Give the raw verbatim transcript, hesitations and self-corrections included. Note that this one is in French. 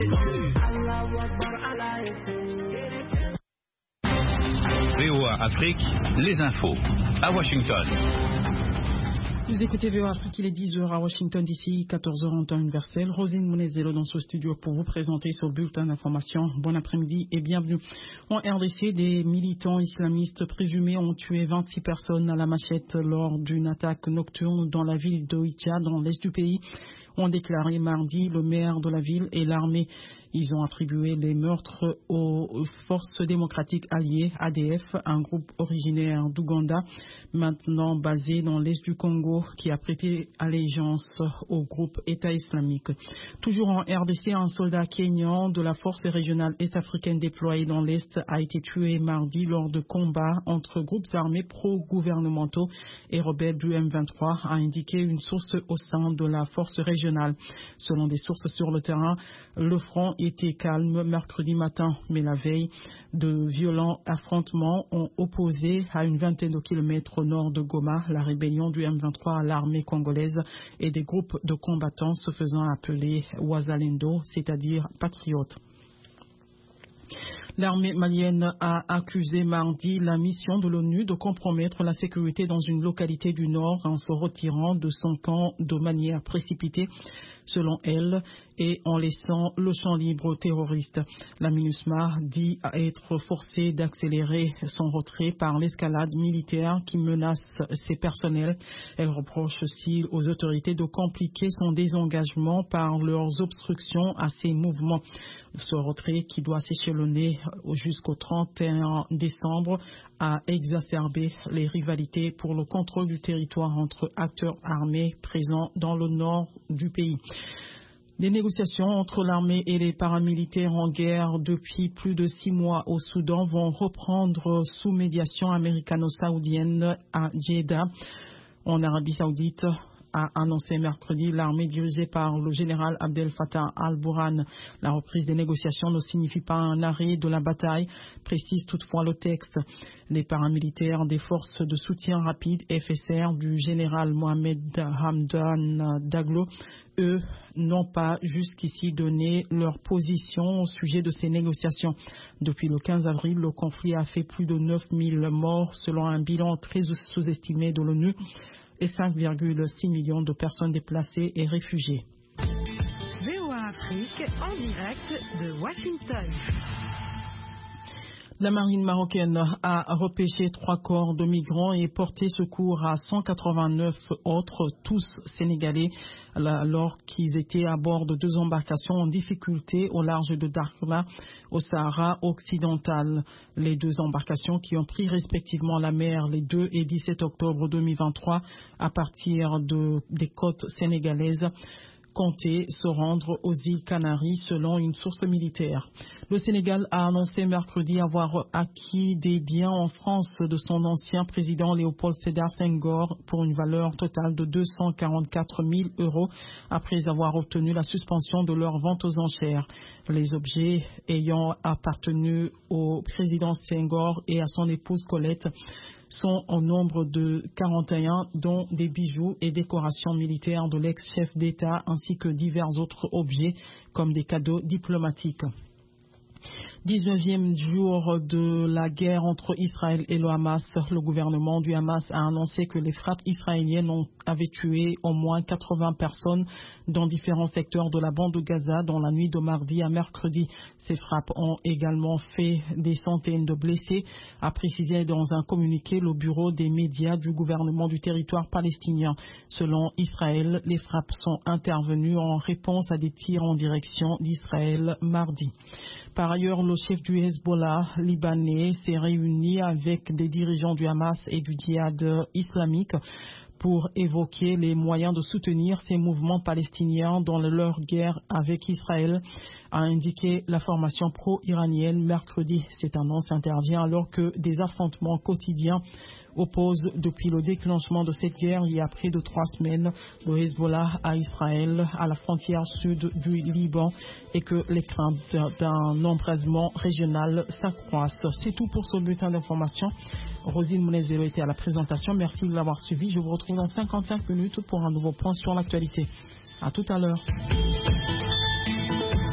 V O A Afrique, les infos à Washington. Vous écoutez V O A Afrique, il est dix heures à Washington d'ici, quatorze heures en temps universel. Rosine Mounezelo dans ce studio pour vous présenter ce bulletin d'information. Bon après-midi et bienvenue. En R D C, des militants islamistes présumés ont tué vingt-six personnes à la machette lors d'une attaque nocturne dans la ville de Oicha, dans l'est du pays. Ont déclaré mardi le maire de la ville et l'armée. Ils ont attribué les meurtres aux forces démocratiques alliées, A D F, un groupe originaire d'Ouganda, maintenant basé dans l'est du Congo, qui a prêté allégeance au groupe État islamique. Toujours en R D C, un soldat kényan de la force régionale est-africaine déployée dans l'est a été tué mardi lors de combats entre groupes armés pro-gouvernementaux et rebelles du M vingt-trois, a indiqué une source au sein de la force régionale. Selon des sources sur le terrain, le front était calme mercredi matin, mais la veille, de violents affrontements ont opposé à une vingtaine de kilomètres au nord de Goma la rébellion du M vingt-trois à l'armée congolaise et des groupes de combattants se faisant appeler Wazalendo, c'est-à-dire patriotes. L'armée malienne a accusé mardi la mission de l'ONU de compromettre la sécurité dans une localité du Nord en se retirant de son camp de manière précipitée, selon elle, et en laissant le champ libre aux terroristes. La MINUSMA dit être forcée d'accélérer son retrait par l'escalade militaire qui menace ses personnels. Elle reproche aussi aux autorités de compliquer son désengagement par leurs obstructions à ses mouvements. Ce retrait, qui doit s'échelonner jusqu'au trente et un décembre, a exacerbé les rivalités pour le contrôle du territoire entre acteurs armés présents dans le nord du pays. Les négociations entre l'armée et les paramilitaires en guerre depuis plus de six mois au Soudan vont reprendre sous médiation américano-saoudienne à Jeddah, en Arabie Saoudite, a annoncé mercredi l'armée dirigée par le général Abdel Fattah al-Burhan. La reprise des négociations ne signifie pas un arrêt de la bataille, précise toutefois le texte. Les paramilitaires des forces de soutien rapide F S R du général Mohamed Hamdan Daglo, eux, n'ont pas jusqu'ici donné leur position au sujet de ces négociations. Depuis le quinze avril, le conflit a fait plus de neuf mille morts selon un bilan très sous-estimé de l'ONU et cinq virgule six millions de personnes déplacées et réfugiées. V O A Afrique en direct de Washington. La marine marocaine a repêché trois corps de migrants et porté secours à cent quatre-vingt-neuf autres, tous sénégalais, alors qu'ils étaient à bord de deux embarcations en difficulté au large de Dakhla, au Sahara occidental. Les deux embarcations qui ont pris respectivement la mer les deux et dix-sept octobre deux mille vingt-trois à partir de, des côtes sénégalaises comptaient se rendre aux îles Canaries selon une source militaire. Le Sénégal a annoncé mercredi avoir acquis des biens en France de son ancien président Léopold Sédar Senghor pour une valeur totale de deux cent quarante-quatre mille euros après avoir obtenu la suspension de leur vente aux enchères. Les objets ayant appartenu au président Senghor et à son épouse Colette sont au nombre de quarante et un, dont des bijoux et décorations militaires de l'ex-chef d'État ainsi que divers autres objets comme des cadeaux diplomatiques. dix-neuvième jour de la guerre entre Israël et le Hamas, le gouvernement du Hamas a annoncé que les frappes israéliennes ont, avaient tué au moins quatre-vingts personnes dans différents secteurs de la bande de Gaza dans la nuit de mardi à mercredi. Ces frappes ont également fait des centaines de blessés, a précisé dans un communiqué le bureau des médias du gouvernement du territoire palestinien. Selon Israël, les frappes sont intervenues en réponse à des tirs en direction d'Israël mardi. Par ailleurs, le chef du Hezbollah libanais s'est réuni avec des dirigeants du Hamas et du djihad islamique pour évoquer les moyens de soutenir ces mouvements palestiniens dans leur guerre avec Israël, a indiqué la formation pro-iranienne mercredi. Cette annonce intervient alors que des affrontements quotidiens opposent depuis le déclenchement de cette guerre il y a près de trois semaines le Hezbollah à Israël, à la frontière sud du Liban, et que les craintes d'un embrasement régional s'accroissent. C'est tout pour ce bulletin d'information. Rosine Mounezelo était à la présentation. Merci de l'avoir suivi. Je vous retrouve dans cinquante-cinq minutes pour un nouveau point sur l'actualité. À tout à l'heure.